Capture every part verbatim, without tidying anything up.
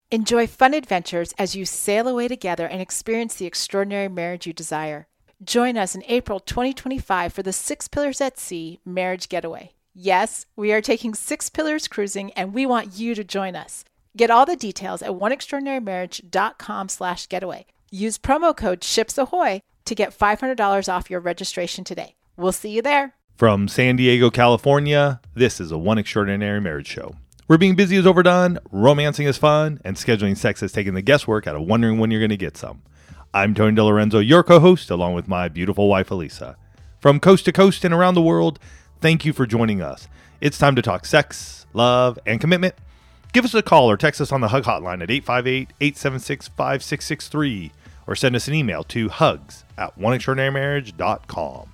Enjoy fun adventures as you sail away together and experience the extraordinary marriage you desire. Join us in April twenty twenty-five for the Six Pillars at Sea Marriage Getaway. Yes, we are taking Six Pillars cruising, and we want you to join us. Get all the details at oneextraordinarymarriage.com slash getaway. Use promo code SHIPSAHOY to get five hundred dollars off your registration today. We'll see you there. From San Diego, California, this is a One Extraordinary Marriage show. Where being busy is overdone, romancing is fun, and scheduling sex has taken the guesswork out of wondering when you're going to get some. I'm Tony DeLorenzo, your co-host, along with my beautiful wife, Elisa. From coast to coast and around the world, thank you for joining us. It's time to talk sex, love, and commitment. Give us a call or text us on the Hug Hotline at eight five eight, eight seven six, five six six three or send us an email to hugs at one extraordinary marriage dot com.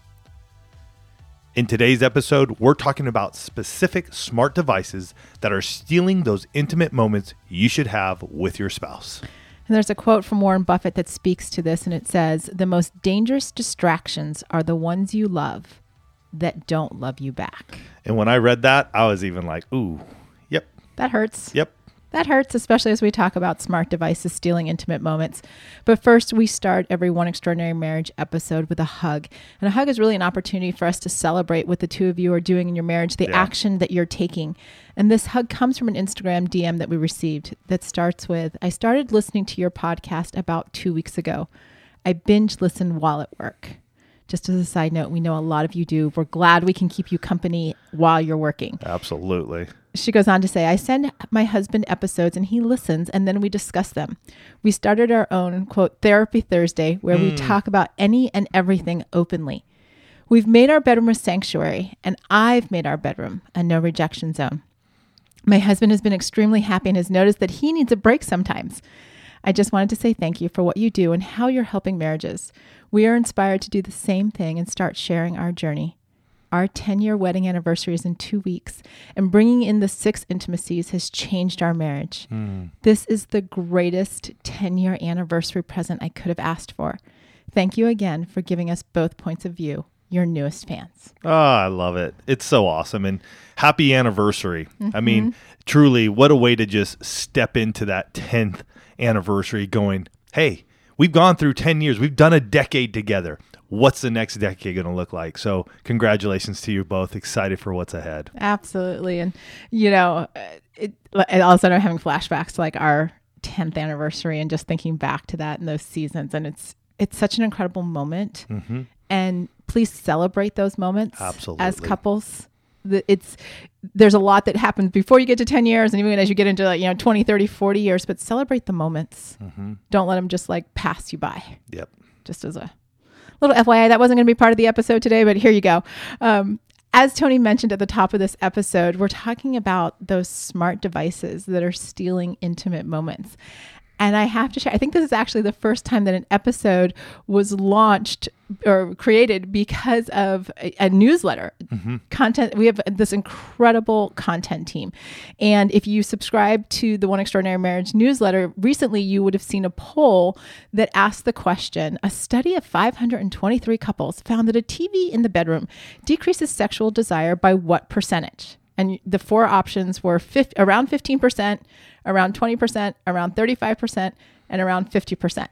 In today's episode, we're talking about specific smart devices that are stealing those intimate moments you should have with your spouse. And there's a quote from Warren Buffett that speaks to this, and it says, "The most dangerous distractions are the ones you love that don't love you back." And when I read that, I was even like, ooh, yep. That hurts. Yep. That hurts, especially as we talk about smart devices stealing intimate moments. But first, we start every One Extraordinary Marriage episode with a hug. And a hug is really an opportunity for us to celebrate what the two of you are doing in your marriage, the yeah. action that you're taking. And this hug comes from an Instagram D M that we received that starts with, "I started listening to your podcast about two weeks ago. I binge listen while at work." Just as a side note, we know a lot of you do. We're glad we can keep you company while you're working. Absolutely. She goes on to say, "I send my husband episodes and he listens, and then we discuss them. We started our own, quote, Therapy Thursday, where mm. we talk about any and everything openly. We've made our bedroom a sanctuary, and I've made our bedroom a no rejection zone. My husband has been extremely happy and has noticed that he needs a break sometimes. I just wanted to say thank you for what you do and how you're helping marriages. We are inspired to do the same thing and start sharing our journey. Our ten-year wedding anniversary is in two weeks, and bringing in the six intimacies has changed our marriage. Mm. This is the greatest ten-year anniversary present I could have asked for. Thank you again for giving us both points of view. Your newest fans." Oh, I love it. It's so awesome. And happy anniversary. Mm-hmm. I mean, truly, what a way to just step into that tenth anniversary going, hey, we've gone through ten years. We've done a decade together. What's the next decade going to look like? So congratulations to you both. Excited for what's ahead. Absolutely. And, you know, it, it all of a sudden I'm having flashbacks to like our tenth anniversary and just thinking back to that and those seasons. And it's it's such an incredible moment. Mm-hmm. And please celebrate those moments. Absolutely. As couples. It's there's a lot that happens before you get to ten years and even as you get into like, you know, twenty, thirty, forty years, but celebrate the moments. Mm-hmm. Don't let them just like pass you by. Yep. Just as a little F Y I, that wasn't going to be part of the episode today, but here you go. Um, as Tony mentioned at the top of this episode, we're talking about those smart devices that are stealing intimate moments. And I have to share, I think this is actually the first time that an episode was launched or created because of a, a newsletter mm-hmm. content. We have this incredible content team. And if you subscribe to the One Extraordinary Marriage newsletter, recently you would have seen a poll that asked the question, a study of five hundred twenty-three couples found that a T V in the bedroom decreases sexual desire by what percentage? And the four options were fifty, around fifteen percent, around twenty percent, around thirty-five percent, and around fifty percent.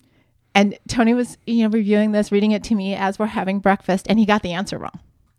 And Tony was, you know, reviewing this, reading it to me as we're having breakfast, and he got the answer wrong,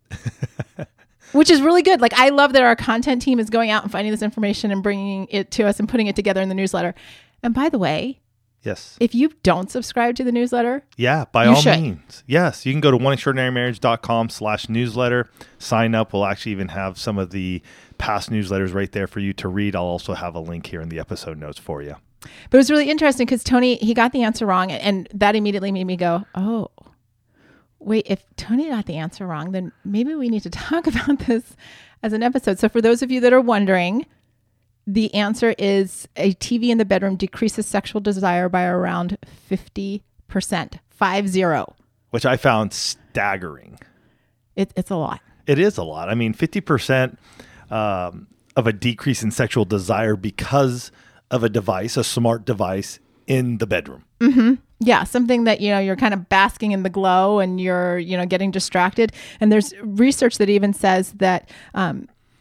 which is really good. Like, I love that our content team is going out and finding this information and bringing it to us and putting it together in the newsletter. And by the way, yes, if you don't subscribe to the newsletter, yeah, by all should. means. Yes, you can go to one extraordinary marriage dot com slash newsletter. Sign up. We'll actually even have some of the past newsletters right there for you to read. I'll also have a link here in the episode notes for you. But it was really interesting because Tony, he got the answer wrong, and that immediately made me go, oh, wait, if Tony got the answer wrong, then maybe we need to talk about this as an episode. So for those of you that are wondering, the answer is a T V in the bedroom decreases sexual desire by around fifty percent, five zero. Which I found staggering. It, it's a lot. It is a lot. I mean, fifty percent um, of a decrease in sexual desire because of a device, a smart device in the bedroom. Mm-hmm. Yeah, something that, you know, you're kind of basking in the glow and you're, you know, getting distracted. And there's research that even says that um,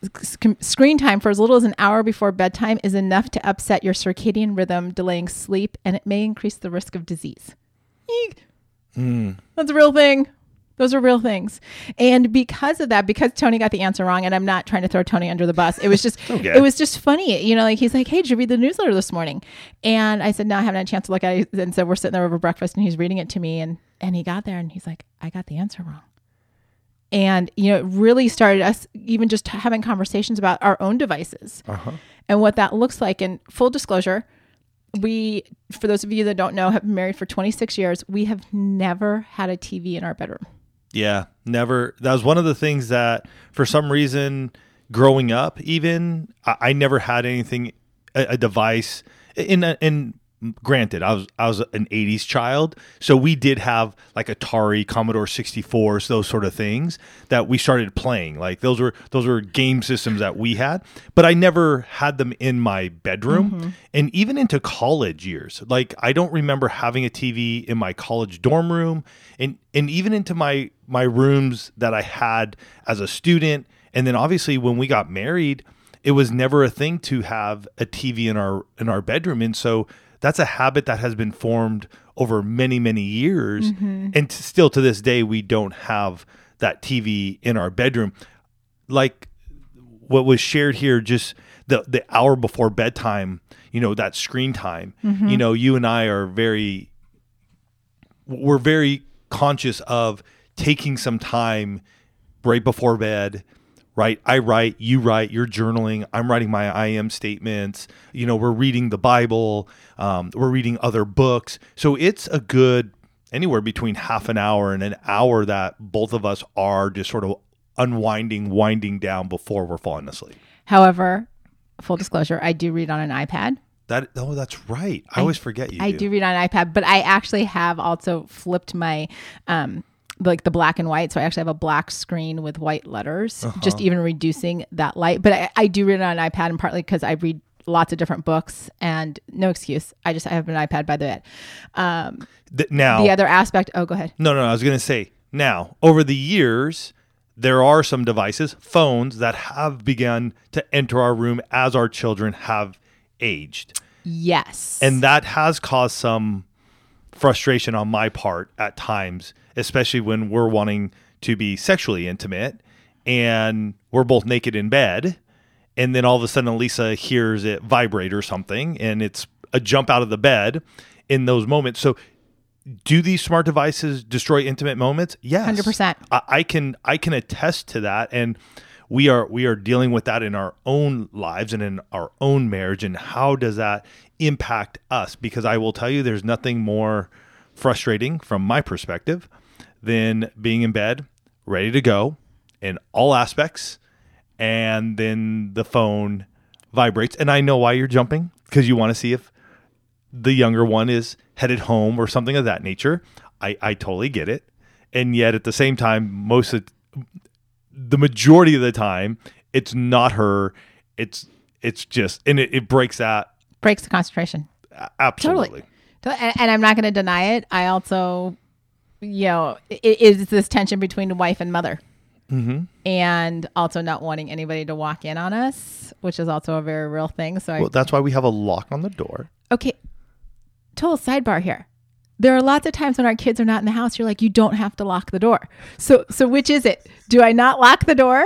sc- screen time for as little as an hour before bedtime is enough to upset your circadian rhythm, delaying sleep, and it may increase the risk of disease. Eek. Mm. That's a real thing. Those are real things. And because of that, because Tony got the answer wrong, and I'm not trying to throw Tony under the bus, it was just, okay. it was just funny. You know, like he's like, hey, did you read the newsletter this morning? And I said, no, I haven't had a chance to look at it. And so we're sitting there over breakfast and he's reading it to me, and, and he got there and he's like, I got the answer wrong. And, you know, it really started us even just having conversations about our own devices uh-huh. and what that looks like. And full disclosure, we, for those of you that don't know, have been married for twenty-six years. We have never had a T V in our bedroom. Yeah, never. That was one of the things that for some reason growing up, even I, I never had anything, a, a device in, in granted, I was, I was an eighties child. So we did have like Atari, Commodore sixty-fours, those sort of things that we started playing. Like those were, those were game systems that we had, but I never had them in my bedroom. Mm-hmm. And even into college years, like I don't remember having a T V in my college dorm room, and, and even into my, my rooms that I had as a student. And then obviously when we got married, it was never a thing to have a T V in our, in our bedroom. And so that's a habit that has been formed over many, many years. Mm-hmm. And t- still to this day, we don't have that T V in our bedroom. Like what was shared here, just the, the hour before bedtime, you know, that screen time, mm-hmm. you know, you and I are very, we're very conscious of taking some time right before bed, right? I write, you write, you're journaling, I'm writing my I am statements, you know, we're reading the Bible, um, we're reading other books. So it's a good anywhere between half an hour and an hour that both of us are just sort of unwinding, winding down before we're falling asleep. However, full disclosure, I do read on an iPad. That oh, that's right. I, I always forget you I do. do read on an iPad, but I actually have also flipped my um, like the black and white. So I actually have a black screen with white letters, uh-huh. just even reducing that light. But I, I do read it on an iPad, and partly because I read lots of different books, and no excuse. I just I have an iPad by the bed. Um, the, now the other aspect. Oh, go ahead. No, no, no I was going to say now over the years, there are some devices, phones that have begun to enter our room as our children have aged. Yes. And that has caused some frustration on my part at times, especially when we're wanting to be sexually intimate and we're both naked in bed. And then all of a sudden Lisa hears it vibrate or something, and it's a jump out of the bed in those moments. So do these smart devices destroy intimate moments? Yes. one hundred percent. I, I can I can attest to that. And we are we are dealing with that in our own lives and in our own marriage. And how does that impact us? Because I will tell you, there's nothing more frustrating from my perspective than being in bed, ready to go in all aspects, and then the phone vibrates. And I know why you're jumping, because you want to see if the younger one is headed home or something of that nature. I, I totally get it. And yet at the same time, most of the majority of the time, it's not her. It's it's just, and it, it breaks that. Breaks the concentration. Absolutely. Totally. And, and I'm not going to deny it. I also, you know, it is this tension between wife and mother. Mm-hmm. And also not wanting anybody to walk in on us, which is also a very real thing. So well, I, that's why we have a lock on the door. Okay. Total sidebar here. There are lots of times when our kids are not in the house, you're like, you don't have to lock the door. So, so which is it? Do I not lock the door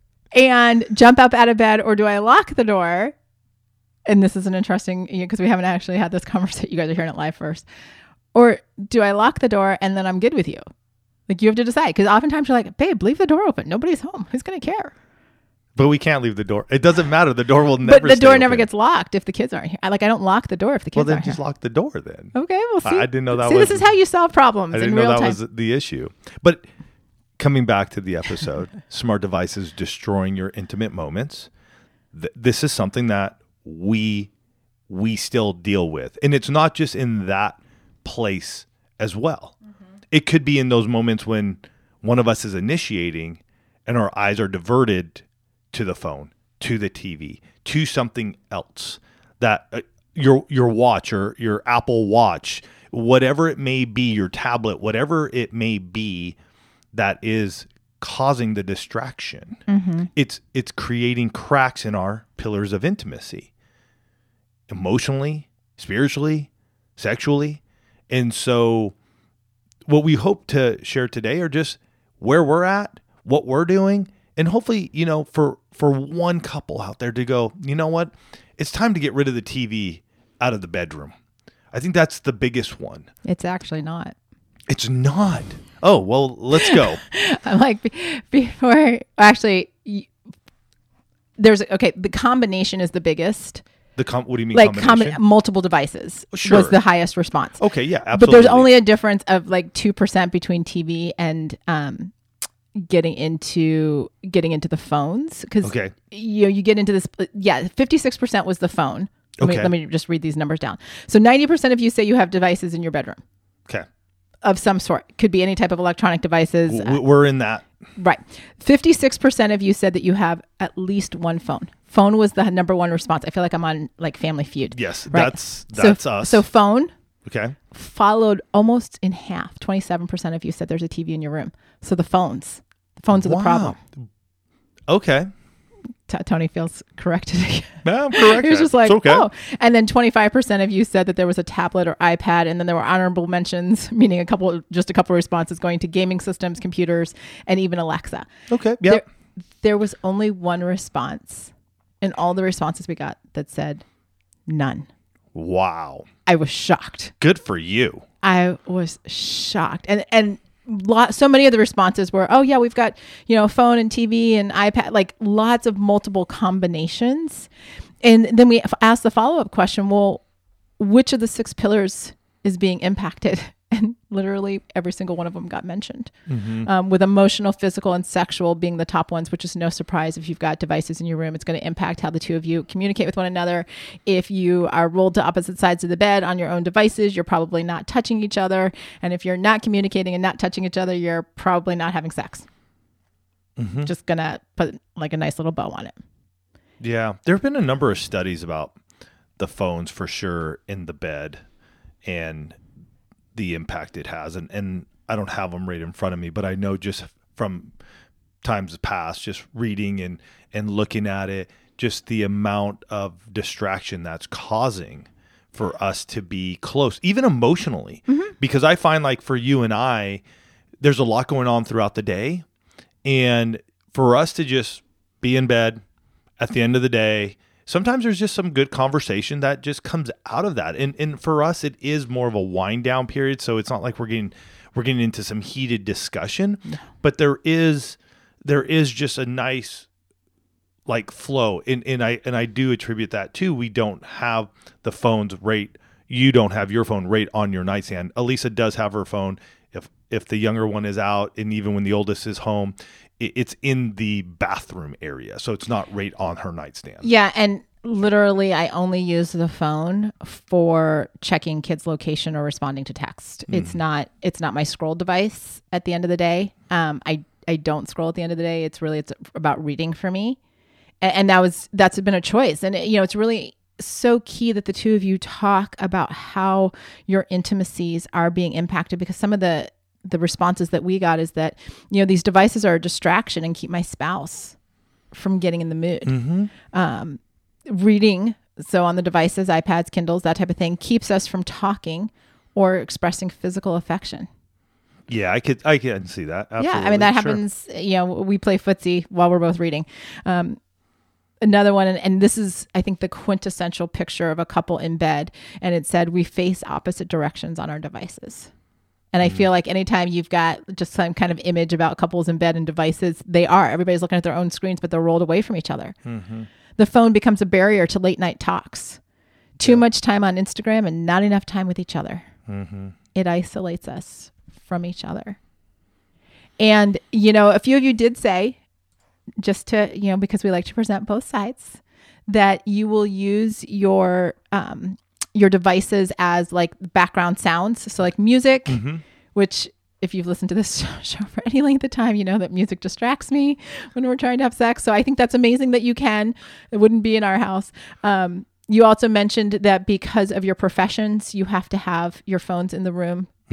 and jump up out of bed, or do I lock the door? And this is an interesting, because you know, we haven't actually had this conversation. You guys are hearing it live first. Or do I lock the door and then I'm good with you? Like, you have to decide, because oftentimes you're like, babe, leave the door open. Nobody's home. Who's going to care? But we can't leave the door. It doesn't matter. The door will never. But the door stay never open. gets locked if the kids aren't here. I, like I don't lock the door if the kids well, then aren't just here. lock the door then. Okay, we'll see. I didn't know that see, was. This is how you solve problems I didn't in know real that time. was the issue. But coming back to the episode, smart devices destroying your intimate moments. Th- this is something that we we still deal with, and it's not just in that place as well. Mm-hmm. It could be in those moments when one of us is initiating and our eyes are diverted to the phone, to the T V, to something else, that uh, your your watch or your Apple Watch, whatever it may be, your tablet, whatever it may be, that is causing the distraction. Mm-hmm. It's it's creating cracks in our pillars of intimacy, emotionally, spiritually, sexually. And so what we hope to share today are just where we're at, what we're doing, and hopefully, you know, for for one couple out there to go, you know what? It's time to get rid of the T V out of the bedroom. I think that's the biggest one. It's actually not. It's not. Oh, well, let's go. I'm like, be- before, actually, y- there's, okay, the combination is the biggest. The com- What do you mean Like combination? combi- multiple devices Sure. was the highest response. Okay, yeah, absolutely. But there's only a difference of like two percent between T V and um, getting into getting into the phones. Because Okay. you know, you get into this, yeah, fifty-six percent was the phone. Let, Okay. me, let me just read these numbers down. So ninety percent of you say you have devices in your bedroom Okay. of some sort. Could be any type of electronic devices. W- We're in that. Right. fifty-six percent of you said that you have at least one phone. Phone was the number one response. I feel like I'm on like Family Feud. Yes, Right. that's that's so, us. So phone Okay. followed almost in half. twenty-seven percent of you said there's a T V in your room. So the phones. The phones are the Wow. problem. Okay. T- Tony feels corrected. No, I'm correct. He was just like, It's okay. oh. And then twenty-five percent of you said that there was a tablet or iPad. And then there were honorable mentions, meaning a couple, just a couple of responses going to gaming systems, computers, and even Alexa. Okay. Yeah. There, there was only one response in all the responses we got that said none. Wow. I was shocked. Good for you. I was shocked. And, and, Lot, so many of the responses were, oh yeah, we've got, you know, phone and T V and iPad, like lots of multiple combinations. And then we asked the follow-up question, well, which of the six pillars is being impacted? And literally every single one of them got mentioned, Mm-hmm. um, with emotional, physical, and sexual being the top ones, which is no surprise. If you've got devices in your room, it's going to impact how the two of you communicate with one another. If you are rolled to opposite sides of the bed on your own devices, you're probably not touching each other. And if you're not communicating and not touching each other, you're probably not having sex. Mm-hmm. Just going to put like a nice little bow on it. Yeah. There have been a number of studies about the phones for sure in the bed and the impact it has. And, and I don't have them right in front of me, but I know just from times past, just reading and, and looking at it, just the amount of distraction that's causing for us to be close, even emotionally. Mm-hmm. Because I find like for you and I, there's a lot going on throughout the day. And for us to just be in bed at the end of the day, sometimes there's just some good conversation that just comes out of that. And and for us, it is more of a wind down period. So it's not like we're getting we're getting into some heated discussion, no. But there is there is just a nice like flow. And and I and I do attribute that too. We don't have the phones right. You don't have your phone right on your nightstand. Elisa does have her phone. If if the younger one is out, and even when the oldest is home, it's in the bathroom area. So it's not right on her nightstand. Yeah. And literally, I only use the phone for checking kids' location or responding to text. Mm. It's not, it's not my scroll device at the end of the day. Um, I, I don't scroll at the end of the day. It's really, it's about reading for me. And, and that was, that's been a choice. And, it, you know, it's really so key that the two of you talk about how your intimacies are being impacted, because some of the, the responses that we got is that, you know, these devices are a distraction and keep my spouse from getting in the mood. Mm-hmm. Um, reading, so on the devices, iPads, Kindles, that type of thing, keeps us from talking or expressing physical affection. Yeah, I could, I can see that. Absolutely. Yeah, I mean, that sure. happens, you know, we play footsie while we're both reading. Um, another one, and, and this is, I think, the quintessential picture of a couple in bed, and it said, we face opposite directions on our devices. And I feel like anytime you've got just some kind of image about couples in bed and devices, they are. Everybody's looking at their own screens, but they're rolled away from each other. Mm-hmm. The phone becomes a barrier to late night talks. Too yeah. much time on Instagram and not enough time with each other. Mm-hmm. It isolates us from each other. And, you know, a few of you did say, just to, you know, because we like to present both sides, that you will use your... Um, your devices as like background sounds. So like music, mm-hmm. which if you've listened to this show for any length of time, you know that music distracts me when we're trying to have sex. So I think that's amazing that you can. It wouldn't be in our house. Um, you also mentioned that because of your professions, you have to have your phones in the room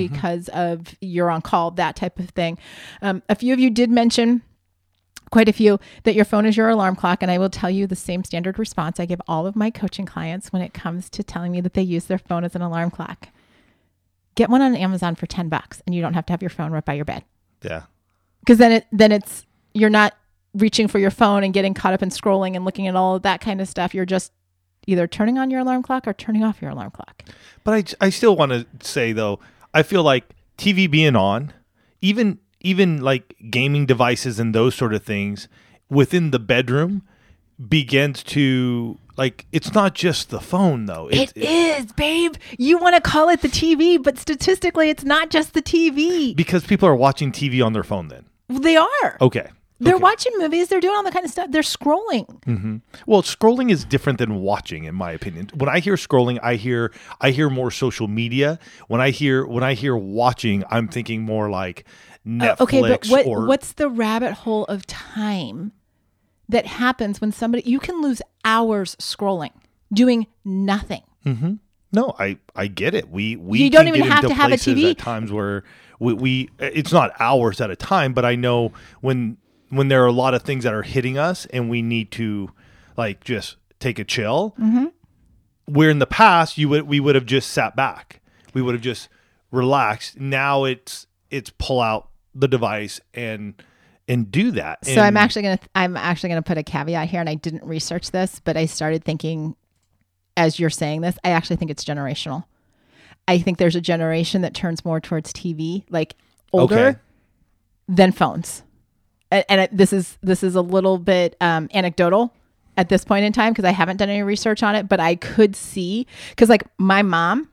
because mm-hmm. of you're on call, that type of thing. Um, a few of you did mention, quite a few, that your phone is your alarm clock. And I will tell you the same standard response I give all of my coaching clients when it comes to telling me that they use their phone as an alarm clock. Get one on Amazon for ten bucks and you don't have to have your phone right by your bed. Yeah. Because then it, then it's, you're not reaching for your phone and getting caught up in scrolling and looking at all of that kind of stuff. You're just either turning on your alarm clock or turning off your alarm clock. But I, I still want to say though, I feel like T V being on, even, even like gaming devices and those sort of things within the bedroom begins to, like, it's not just the phone though. It, it is, babe. You want to call it the T V, but statistically it's not just the T V. Because people are watching T V on their phone then. They are. Okay. They're okay. watching movies. They're doing all that kind of stuff. They're scrolling. Mm-hmm. Well, scrolling is different than watching, in my opinion. When I hear scrolling, I hear I hear more social media. When I hear when I hear watching, I'm thinking more like Netflix. Uh, okay, but what, or what's the rabbit hole of time that happens when somebody, you can lose hours scrolling, doing nothing. Mm-hmm. No, I, I get it. We we you don't can even get have into to have a T V at times where we, we it's not hours at a time, but I know when when there are a lot of things that are hitting us and we need to like just take a chill. Mm-hmm. Where in the past you would we would have just sat back, we would have just relaxed. Now it's it's pull out the device and and do that. So and, I'm actually gonna I'm actually gonna put a caveat here, and I didn't research this, but I started thinking as you're saying this, I actually think it's generational. I think there's a generation that turns more towards T V, like older okay. than phones. And, and it, this is this is a little bit um, anecdotal at this point in time because I haven't done any research on it, but I could see because like my mom,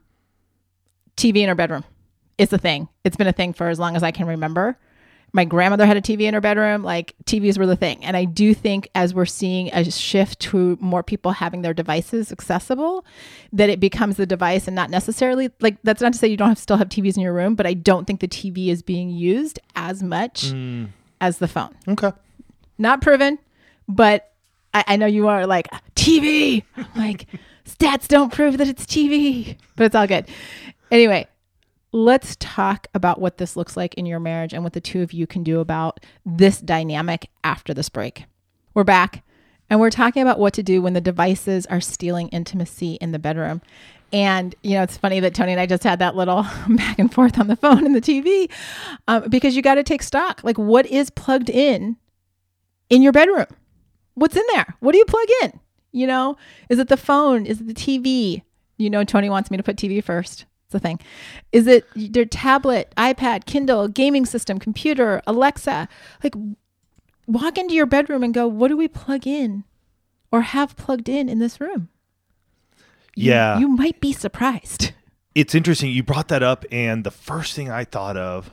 T V in her bedroom is a thing. It's been a thing for as long as I can remember. My grandmother had a T V in her bedroom, like T Vs were the thing. And I do think as we're seeing a shift to more people having their devices accessible, that it becomes the device and not necessarily, like that's not to say you don't have, still have T Vs in your room, but I don't think the T V is being used as much mm. as the phone. Okay. Not proven, but I, I know you are like, T V! I'm like, stats don't prove that it's T V, but it's all good. Anyway. Let's talk about what this looks like in your marriage and what the two of you can do about this dynamic after this break. We're back and we're talking about what to do when the devices are stealing intimacy in the bedroom. And, you know, it's funny that Tony and I just had that little back and forth on the phone and the T V um, because you got to take stock. Like what is plugged in in your bedroom? What's in there? What do you plug in? You know, is it the phone? Is it the T V? You know, Tony wants me to put T V first. It's the thing. Is it their tablet, iPad, Kindle, gaming system, computer, Alexa? Like walk into your bedroom and go, what do we plug in or have plugged in in this room? Yeah. You, you might be surprised. It's interesting. You brought that up. And the first thing I thought of,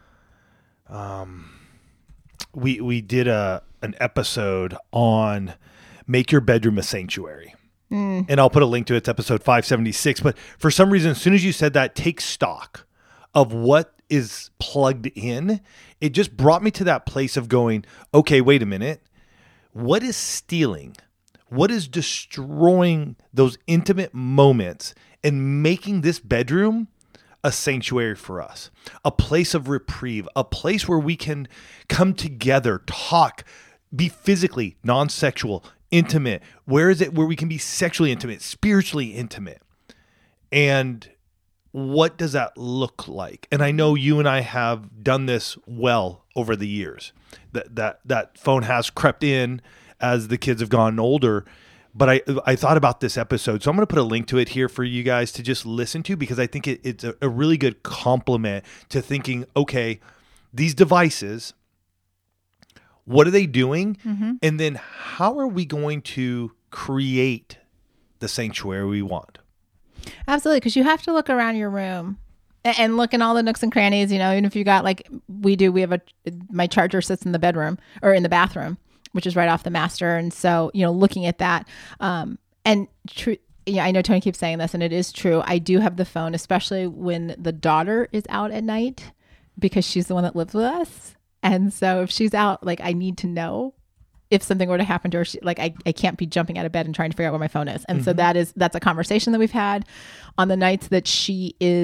um, we, we did a, an episode on make your bedroom a sanctuary. Mm. And I'll put a link to it. It's episode five seventy-six. But for some reason, as soon as you said that, take stock of what is plugged in. It just brought me to that place of going, okay, wait a minute. What is stealing? What is destroying those intimate moments and making this bedroom a sanctuary for us? A place of reprieve, a place where we can come together, talk, be physically non-sexual, intimate. Where is it where we can be sexually intimate, spiritually intimate? And what does that look like? And I know you and I have done this well over the years. That that that phone has crept in as the kids have gotten older. But I I thought about this episode, so I'm going to put a link to it here for you guys to just listen to because I think it, it's a, a really good complement to thinking, okay, these devices, what are they doing? Mm-hmm. And then how are we going to create the sanctuary we want? Absolutely. Because you have to look around your room and, and look in all the nooks and crannies, you know, even if you got like we do, we have a, my charger sits in the bedroom or in the bathroom, which is right off the master. And so, you know, looking at that um, and true. Yeah, I know Tony keeps saying this and it is true. I do have the phone, especially when the daughter is out at night because she's the one that lives with us. And so if she's out, like I need to know if something were to happen to her, she, like I, I can't be jumping out of bed and trying to figure out where my phone is. And mm-hmm. so that is, that's a conversation that we've had on the nights that she is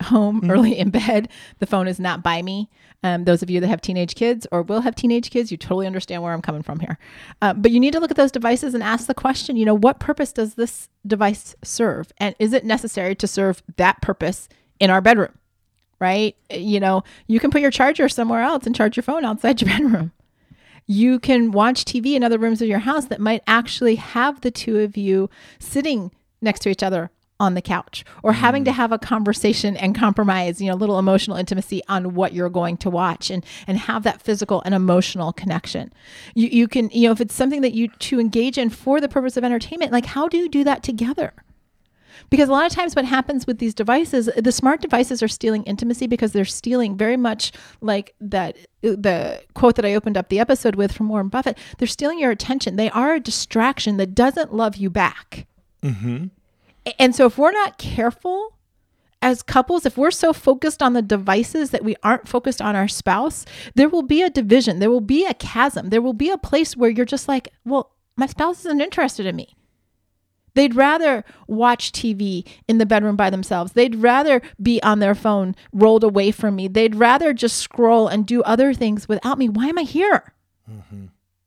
home early in bed, the phone is not by me. Um, those of you that have teenage kids or will have teenage kids, you totally understand where I'm coming from here. Uh, but you need to look at those devices and ask the question, you know, what purpose does this device serve? And is it necessary to serve that purpose in our bedroom? Right? You know, you can put your charger somewhere else and charge your phone outside your bedroom. You can watch T V in other rooms of your house that might actually have the two of you sitting next to each other on the couch, or having to have a conversation and compromise, you know, little emotional intimacy on what you're going to watch, and, and have that physical and emotional connection. You, you can, you know, if it's something that you to engage in for the purpose of entertainment, like how do you do that together? Because a lot of times what happens with these devices, the smart devices are stealing intimacy because they're stealing very much like that, the quote that I opened up the episode with from Warren Buffett, they're stealing your attention. They are a distraction that doesn't love you back. Mm-hmm. And so if we're not careful as couples, if we're so focused on the devices that we aren't focused on our spouse, there will be a division. There will be a chasm. There will be a place where you're just like, well, my spouse isn't interested in me. They'd rather watch T V in the bedroom by themselves. They'd rather be on their phone rolled away from me. They'd rather just scroll and do other things without me. Why am I here? Mm-hmm.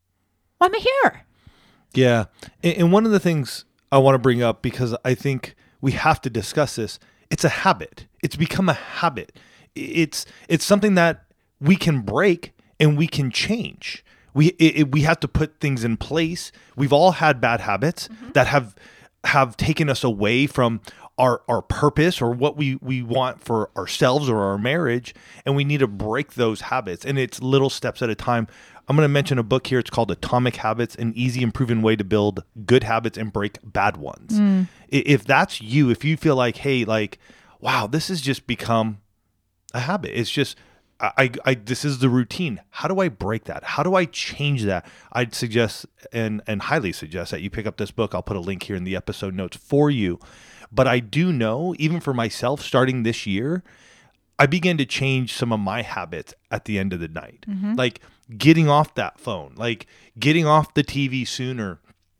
Why am I here? Yeah. And one of the things I want to bring up, because I think we have to discuss this, it's a habit. It's become a habit. It's it's something that we can break and we can change. We it, we have to put things in place. We've all had bad habits mm-hmm. that have have taken us away from our our purpose or what we, we want for ourselves or our marriage, and we need to break those habits. And it's little steps at a time. I'm going to mention a book here. It's called Atomic Habits, an easy and proven way to build good habits and break bad ones. Mm. If that's you, if you feel like, hey, like, wow, this has just become a habit. It's just, I, I, this is the routine. How do I break that? How do I change that? I'd suggest and, and highly suggest that you pick up this book. I'll put a link here in the episode notes for you. But I do know, even for myself, starting this year, I began to change some of my habits at the end of the night. Mm-hmm. Like getting off that phone, like getting off the T V sooner,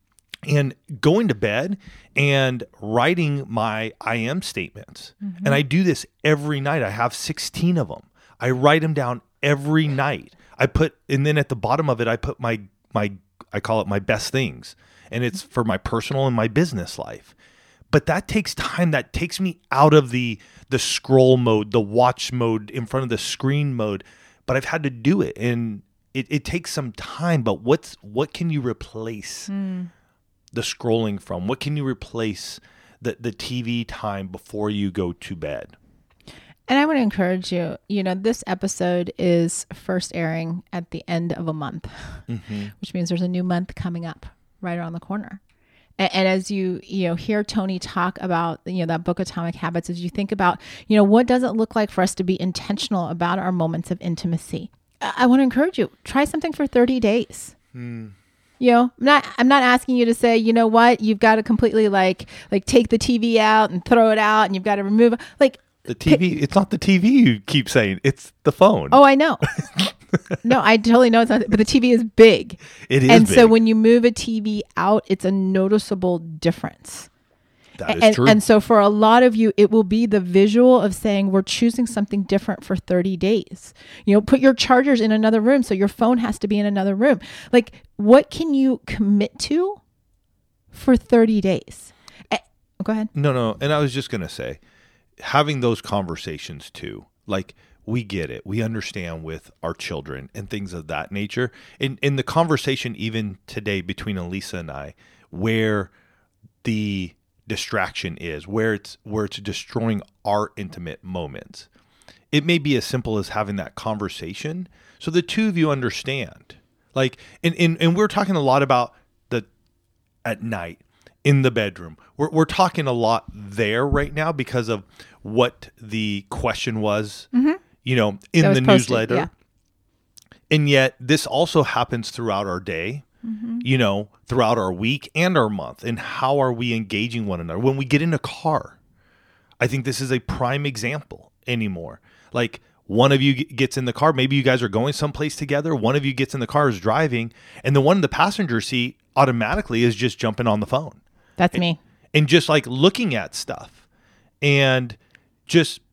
and going to bed and writing my I am statements. Mm-hmm. And I do this every night. I have sixteen of them. I write them down every night. I put, and then at the bottom of it, I put my, my, I call it my best things. And it's for my personal and my business life. But that takes time. That takes me out of the the scroll mode, the watch mode, in front of the screen mode. But I've had to do it, and it, it takes some time. But what's what can you replace mm. the scrolling from? What can you replace the, the T V time before you go to bed? And I want to encourage you, you know, this episode is first airing at the end of a month, mm-hmm. which means there's a new month coming up right around the corner. And, and as you, you know, hear Tony talk about, you know, that book, Atomic Habits, as you think about, you know, what does it look like for us to be intentional about our moments of intimacy? I, I want to encourage you, try something for thirty days. Mm. You know, I'm not, I'm not asking you to say, you know what, you've got to completely like, like take the T V out and throw it out and you've got to remove it. Like, the T V, it's not the T V you keep saying, it's the phone. Oh, I know. No, I totally know it's not, but the T V is big. It is And big. so when you move a T V out, it's a noticeable difference. That is and, true. And so for a lot of you, it will be the visual of saying, we're choosing something different for thirty days. You know, put your chargers in another room. So your phone has to be in another room. Like, what can you commit to for thirty days? Eh, go ahead. No, no. And I was just going to say, having those conversations too, like we get it. We understand with our children and things of that nature. In in the conversation even today between Elisa and I, where the distraction is, where it's where it's destroying our intimate moments. It may be as simple as having that conversation so the two of you understand. Like, and, and, and we're talking a lot about the at night in the bedroom. We're we're talking a lot there right now because of what the question was, mm-hmm. you know, in the posted, newsletter. Yeah. And yet this also happens throughout our day, mm-hmm. you know, throughout our week and our month. And how are we engaging one another? When we get in a car, I think this is a prime example anymore. Like, one of you gets in the car, maybe you guys are going someplace together. One of you gets in the car, is driving, and the one in the passenger seat automatically is just jumping on the phone. That's and, me. And just like looking at stuff and just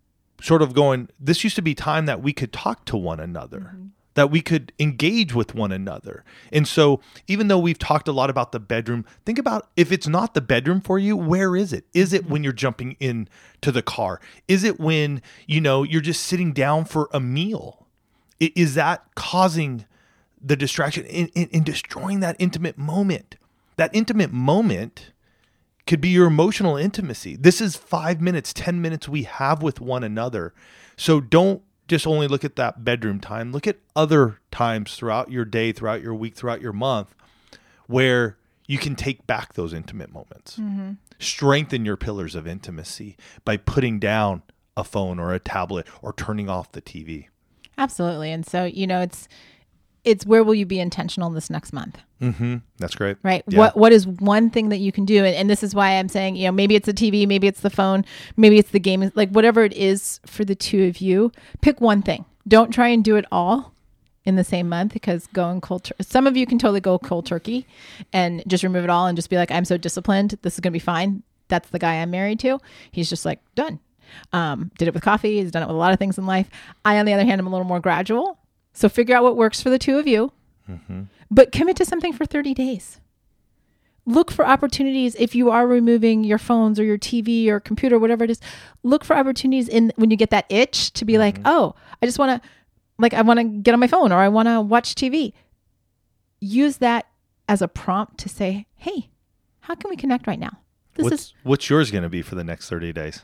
sort of going, this used to be time that we could talk to one another, mm-hmm. that we could engage with one another. And so even though we've talked a lot about the bedroom, think about if it's not the bedroom for you, where is it? Is it when you're jumping in to the car? Is it when, you know, you're just sitting down for a meal? Is that causing the distraction in, in, in destroying that intimate moment? That intimate moment could be your emotional intimacy. This is five minutes, ten minutes we have with one another. So don't just only look at that bedroom time. Look at other times throughout your day, throughout your week, throughout your month, where you can take back those intimate moments. Mm-hmm. Strengthen your pillars of intimacy by putting down a phone or a tablet or turning off the T V. Absolutely. And so, you know, it's it's where will you be intentional this next month? Mm-hmm. That's great. Right. Yeah. What What is one thing that you can do? And, and this is why I'm saying, you know, maybe it's the T V, maybe it's the phone, maybe it's the game, like whatever it is for the two of you, pick one thing. Don't try and do it all in the same month, because going cold, tur- some of you can totally go cold turkey and just remove it all and just be like, I'm so disciplined, this is going to be fine. That's the guy I'm married to. He's just like, done. Um, did it with coffee. He's done it with a lot of things in life. I, on the other hand, am a little more gradual. So figure out what works for the two of you, mm-hmm. but commit to something for thirty days. Look for opportunities. If you are removing your phones or your T V or computer, whatever it is, look for opportunities in when you get that itch to be mm-hmm. like, oh, I just want to, like, I want to get on my phone or I want to watch T V. Use that as a prompt to say, hey, how can we connect right now? This what's, is what's yours going to be for the next thirty days?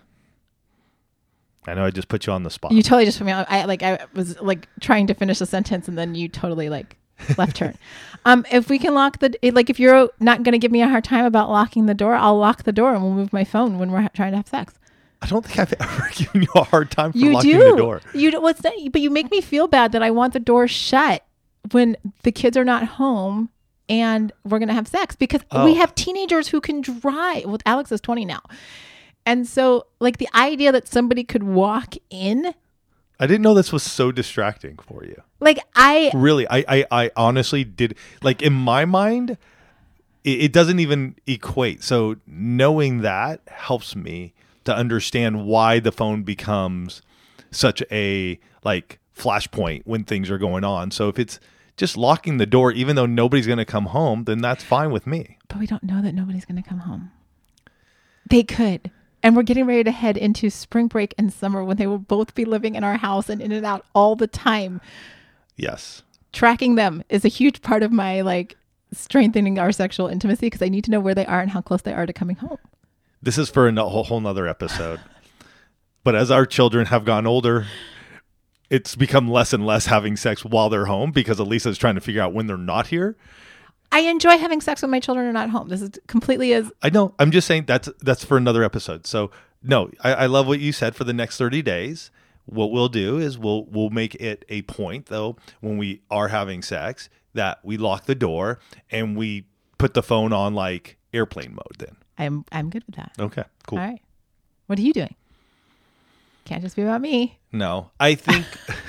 I know I just put you on the spot. You totally just put me on. I like I was like trying to finish a sentence and then you totally like left turn. um, if we can lock the like, if you're not going to give me a hard time about locking the door, I'll lock the door and we'll move my phone when we're ha- trying to have sex. I don't think I've ever given you a hard time for you locking do. the door. You do. What's that? But you make me feel bad that I want the door shut when the kids are not home and we're going to have sex, because oh. we have teenagers who can drive. Well, Alex is twenty now. And so, like, the idea that somebody could walk in. I didn't know this was so distracting for you. Like, I. Really, I, I, I honestly did. Like, in my mind, it, it doesn't even equate. So, knowing that helps me to understand why the phone becomes such a, like, flashpoint when things are going on. So, if it's just locking the door, even though nobody's going to come home, then that's fine with me. But we don't know that nobody's going to come home. They could. And we're getting ready to head into spring break and summer when they will both be living in our house and in and out all the time. Yes. Tracking them is a huge part of my, like, strengthening our sexual intimacy, because I need to know where they are and how close they are to coming home. This is for a whole, whole nother episode. But as our children have gotten older, it's become less and less having sex while they're home, because Elisa's trying to figure out when they're not here. I enjoy having sex when my children are not home. This is completely as I know. I'm just saying that's that's for another episode. So no, I, I love what you said for the next thirty days. What we'll do is we'll we'll make it a point, though, when we are having sex, that we lock the door and we put the phone on like airplane mode. Then I'm I'm good with that. Okay, cool. All right. What are you doing? Can't just be about me. No, I think.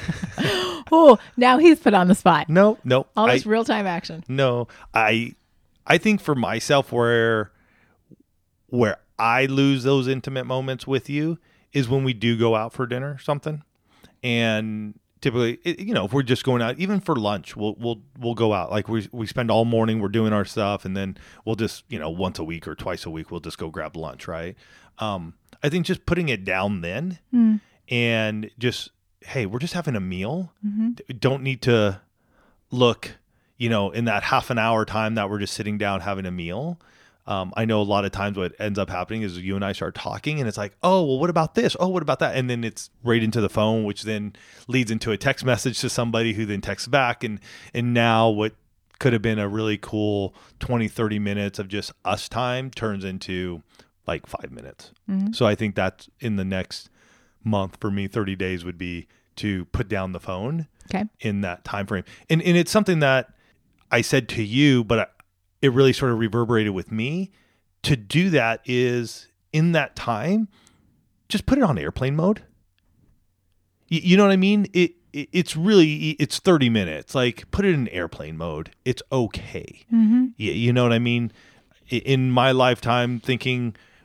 Oh, now he's put on the spot. No, no. All this I, real time action. No, I, I think for myself, where, where I lose those intimate moments with you is when we do go out for dinner or something, and typically, it, you know, if we're just going out, even for lunch, we'll we'll we'll go out. Like we we spend all morning, we're doing our stuff, and then we'll just, you know, once a week or twice a week, we'll just go grab lunch, right? Um, I think just putting it down then, mm. and just. Hey, we're just having a meal. Mm-hmm. Don't need to look, you know, in that half an hour time that we're just sitting down having a meal. Um, I know a lot of times what ends up happening is you and I start talking and it's like, oh, well, what about this? Oh, what about that? And then it's right into the phone, which then leads into a text message to somebody who then texts back. And, and now what could have been a really cool twenty, thirty minutes of just us time turns into like five minutes. Mm-hmm. So I think that's in the next month for me, thirty days would be to put down the phone okay. in that time frame. And and it's something that I said to you, but I, it really sort of reverberated with me. To do that is in that time, just put it on airplane mode. You, you know what I mean? It, it it's really, it's thirty minutes. Like put it in airplane mode. It's okay. Mm-hmm. You, you know what I mean? In my lifetime, thinking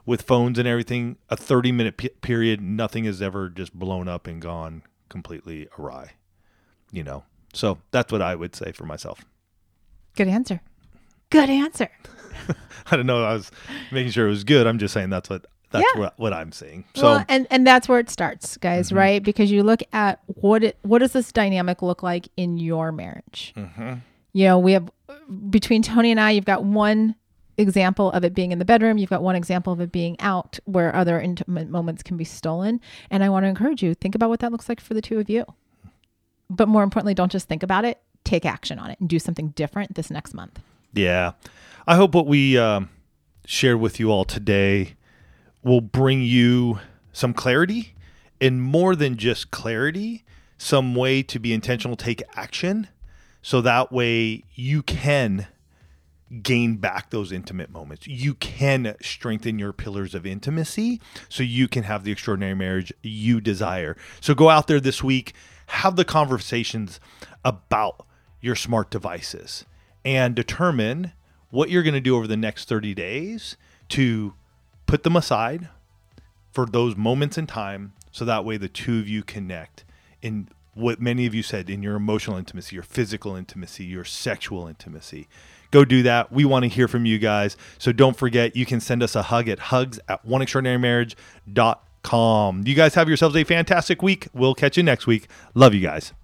with phones and everything, a thirty minute p- period, nothing is ever just blown up and gone completely awry, you know? So that's what I would say for myself. Good answer. Good answer. I don't know. I was making sure it was good. I'm just saying that's what, that's Yeah. what, what I'm seeing. So, Well, and, and that's where it starts, guys, Mhm. right? Because you look at what it, what does this dynamic look like in your marriage? mhm. You know, we have, between Tony and I, you've got one example of it being in the bedroom. You've got one example of it being out where other intimate moments can be stolen. And I want to encourage you, think about what that looks like for the two of you. But more importantly, don't just think about it, take action on it and do something different this next month. Yeah. I hope what we um, shared with you all today will bring you some clarity, and more than just clarity, some way to be intentional, take action. So that way you can gain back those intimate moments. You can strengthen your pillars of intimacy so you can have the extraordinary marriage you desire. So go out there this week, have the conversations about your smart devices and determine what you're going to do over the next thirty days to put them aside for those moments in time. So that way the two of you connect in what many of you said, in your emotional intimacy, your physical intimacy, your sexual intimacy. Go do that. We want to hear from you guys. So don't forget, you can send us a hug at hugs at one extraordinary marriage dot com. You guys have yourselves a fantastic week. We'll catch you next week. Love you guys.